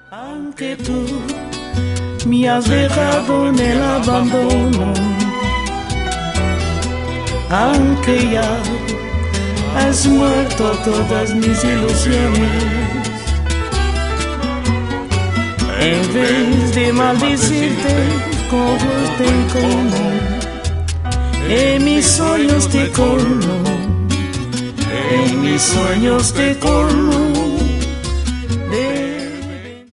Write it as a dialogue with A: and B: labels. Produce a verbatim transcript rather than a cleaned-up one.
A: Aunque tú me has dejado en el abandono, aunque ya has muerto todas mis ilusiones, en vez de maldecirte, como te encono, en mis sueños te colmo, en mis sueños te colmo.